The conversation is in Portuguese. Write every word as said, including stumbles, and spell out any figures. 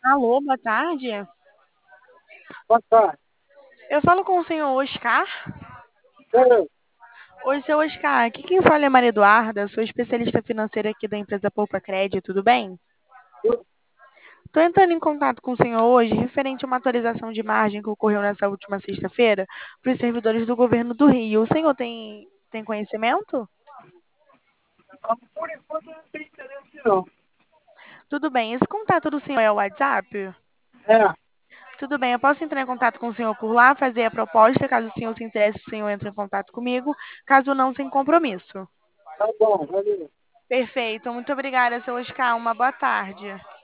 Alô, boa tarde. Boa tarde. Eu falo com o senhor Oscar. Eu, Oi, seu Oscar. Aqui quem fala é Maria Eduarda, sou especialista financeira aqui da empresa Poupa Crédito, tudo bem? eu, Estou entrando em contato com o senhor hoje referente a uma atualização de margem que ocorreu nessa última sexta-feira para os servidores do governo do Rio. O senhor tem, tem conhecimento? por enquanto não tem interesse não. Tudo bem. Esse contato do senhor é o WhatsApp? É, Tudo bem, eu posso entrar em contato com o senhor por lá, fazer a proposta, caso o senhor se interesse, o senhor entre em contato comigo, caso não, sem compromisso. tá bom, valeu. Perfeito. Muito obrigada, seu Oscar. Uma boa tarde.